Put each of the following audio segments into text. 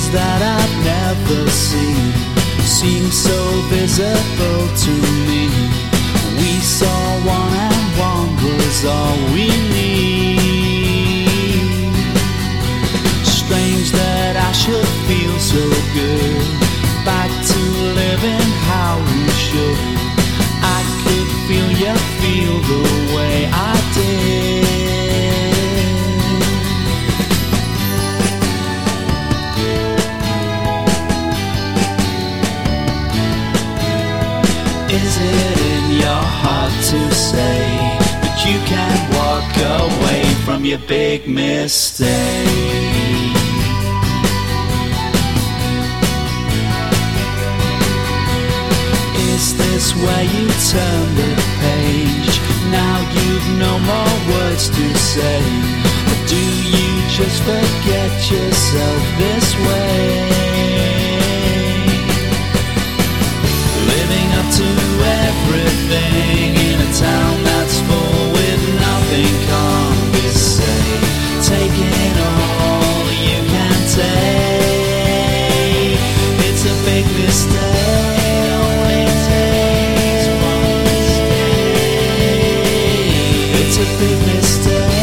that I've never seen seem so visible to me. We saw one and one was all we need. Strange that I should feel so good, back to living how we should. I could feel you feel the way I did. Is it in your heart to say that you can't walk away from your big mistake? Is this where you turn the page? Now you've no more words to say. Or do you just forget yourself this way? Living up to everything in a town that's full with nothing can't be safe. Taking all you can take, it's a big mistake. It's a big mistake.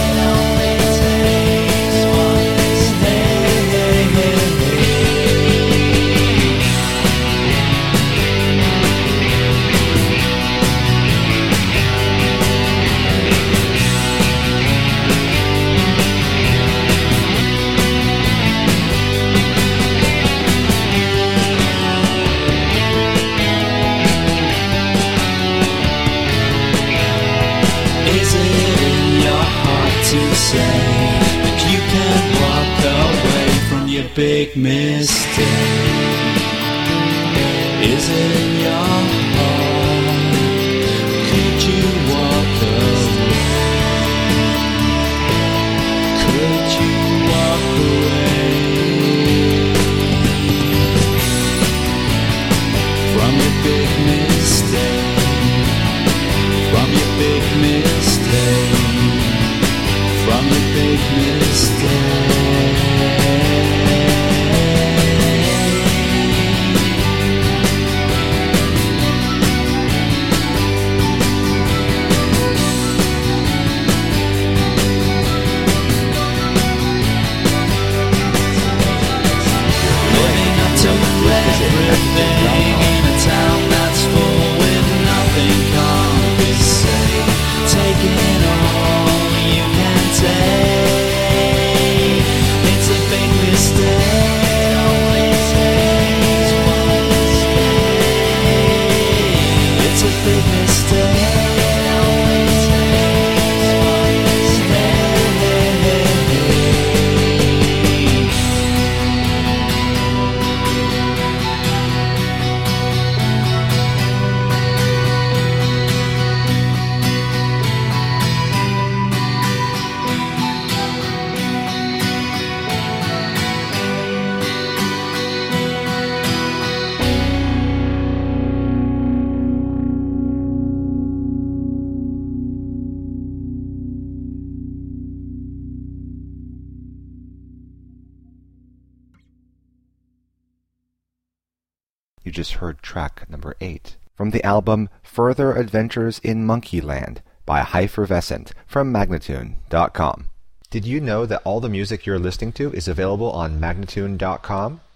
That you can walk away from your big mistake. Is it in your heart? Could you walk away? Could you walk away from your big mistake? From your big mistake. From the big mistake. Living up to everything in a town that's full with nothing can't be safe. Taking all you can take, it's a big mistake. It's a big mistake. You just heard track number 8 from the album Further Adventures in Monkeyland by Hypervescent from Magnatune.com. Did you know that all the music you're listening to is available on Magnatune.com?